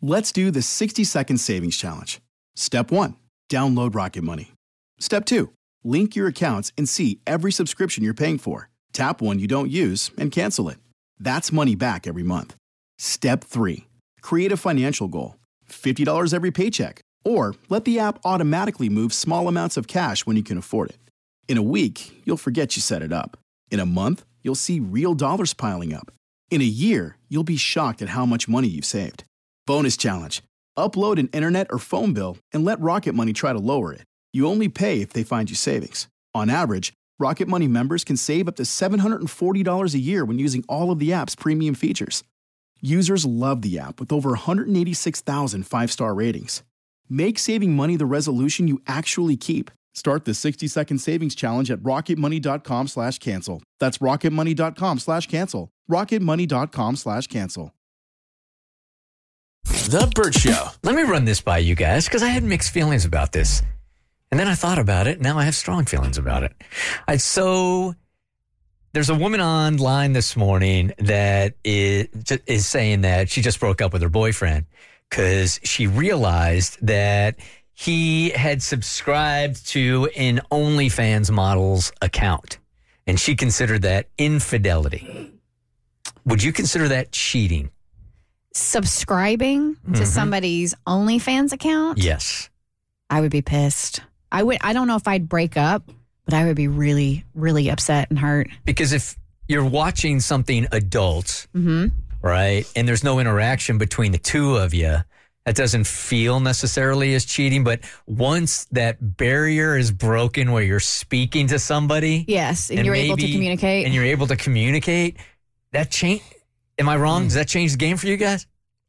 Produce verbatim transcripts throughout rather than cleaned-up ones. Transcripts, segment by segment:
Let's do the sixty second savings challenge. Step one, download Rocket Money. Step two, link your accounts and see every subscription you're paying for. Tap one you don't use and cancel it. That's money back every month. Step three, create a financial goal. fifty dollars every paycheck. Or let the app automatically move small amounts of cash when you can afford it. In a week, you'll forget you set it up. In a month, you'll see real dollars piling up. In a year, you'll be shocked at how much money you've saved. Bonus challenge. Upload an internet or phone bill and let Rocket Money try to lower it. You only pay if they find you savings. On average, Rocket Money members can save up to seven hundred forty dollars a year when using all of the app's premium features. Users love the app with over one hundred eighty-six thousand five-star ratings. Make saving money the resolution you actually keep. Start the sixty second savings challenge at rocketmoney.com slash cancel. That's rocketmoney.com slash cancel. rocketmoney.com slash cancel. The Burt Show. Let me run this by you guys because I had mixed feelings about this. And then I thought about it. Now I have strong feelings about it. I, so there's a woman online this morning that is, is saying that she just broke up with her boyfriend because she realized that he had subscribed to an OnlyFans model's account. And she considered that infidelity. Would you consider that cheating? Subscribing Mm-hmm. to somebody's OnlyFans account? Yes. I would be pissed. I would. I don't know if I'd break up, but I would be really, really upset and hurt. Because if you're watching something adult, Mm-hmm. right, and there's no interaction between the two of you, that doesn't feel necessarily as cheating. But once that barrier is broken where you're speaking to somebody. Yes, and, you're able to maybe- communicate. And you're able to communicate, that change. Am I wrong? Does that change the game for you guys?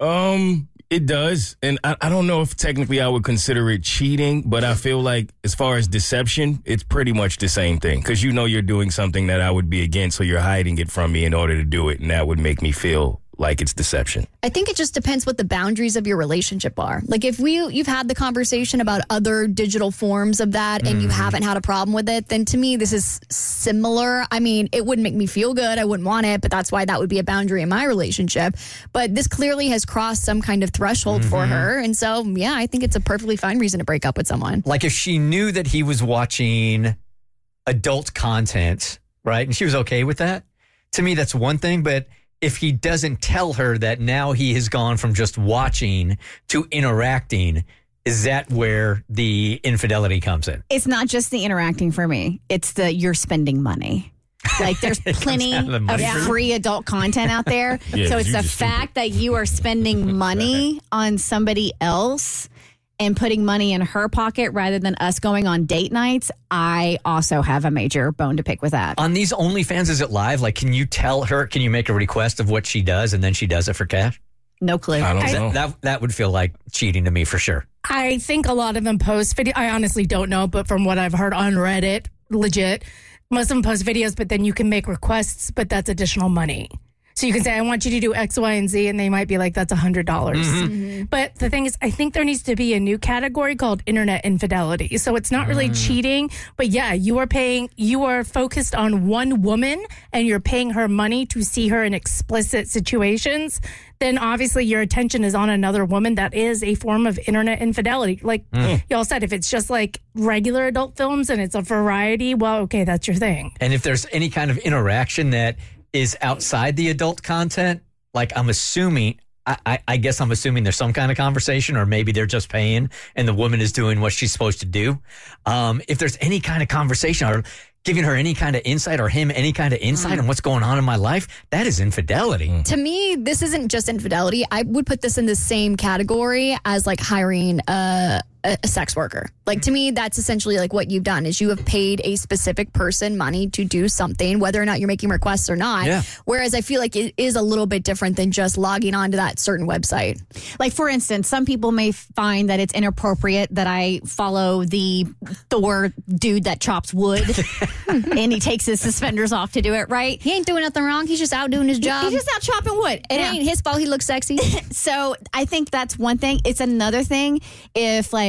Um, it does. And I, I don't know if technically I would consider it cheating, but I feel like as far as deception, it's pretty much the same thing. Because you know you're doing something that I would be against, so you're hiding it from me in order to do it. And that would make me feel like it's deception. I think it just depends what the boundaries of your relationship are. Like if we you've had the conversation about other digital forms of that and you haven't had a problem with it, then to me this is similar. I mean, it wouldn't make me feel good. I wouldn't want it, but that's why that would be a boundary in my relationship. But this clearly has crossed some kind of threshold mm-hmm. for her. And so, yeah, I think it's a perfectly fine reason to break up with someone. Like if she knew that he was watching adult content, right? And she was okay with that. To me, that's one thing, but if he doesn't tell her that now he has gone from just watching to interacting, is that where the infidelity comes in? It's not just the interacting for me. It's the you're spending money. Like there's plenty of, of free adult content out there. Yeah, so it's the just fact that you are spending money on somebody else and putting money in her pocket rather than us going on date nights. I also have a major bone to pick with that. On these OnlyFans, is it live? Like, can you tell her, can you make a request of what she does and then she does it for cash? No clue. I don't know. That, that, that would feel like cheating to me for sure. I think a lot of them post video. I honestly don't know, but from what I've heard on Reddit, legit, most of them post videos, but then you can make requests, but that's additional money. So you can say, I want you to do X, Y, and Z, and they might be like, that's one hundred dollars. Mm-hmm. Mm-hmm. But the thing is, I think there needs to be a new category called internet infidelity. So it's not really mm. cheating, but yeah, you are paying, you are focused on one woman and you're paying her money to see her in explicit situations. Then obviously your attention is on another woman. That is a form of internet infidelity. Like mm. y'all said, if it's just like regular adult films and it's a variety, well, okay, that's your thing. And if there's any kind of interaction that is outside the adult content, like I'm assuming, I, I, I guess I'm assuming there's some kind of conversation, or maybe they're just paying and the woman is doing what she's supposed to do. Um, if there's any kind of conversation or giving her any kind of insight or him any kind of insight mm. on what's going on in my life, that is infidelity. Mm. To me, this isn't just infidelity. I would put this in the same category as like hiring a, a, a sex worker. Like to me, that's essentially like what you've done is you have paid a specific person money to do something, whether or not you're making requests or not. Yeah. Whereas I feel like it is a little bit different than just logging on to that certain website. Like, for instance, some people may find that it's inappropriate that I follow the Thor dude that chops wood and he takes his suspenders off to do it, right? He ain't doing nothing wrong. He's just out doing his job. He's just out chopping wood. It yeah. ain't his fault he looks sexy. So I think that's one thing. It's another thing if, like,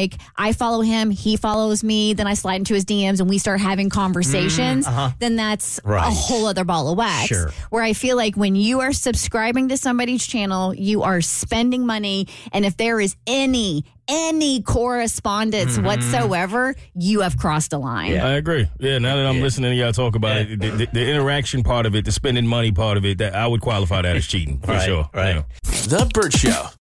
like I follow him, he follows me, then I slide into his D Ms and we start having conversations, Mm, uh-huh. then that's Right. a whole other ball of wax. Sure. Where I feel like when you are subscribing to somebody's channel, you are spending money, and if there is any any correspondence Mm-hmm. whatsoever, you have crossed a line. Yeah. I agree. Yeah, now that I'm Yeah. listening to y'all talk about Yeah. it, the, the, the interaction part of it, the spending money part of it, that I would qualify that as cheating for Right, sure. right. Yeah. The Burt Show.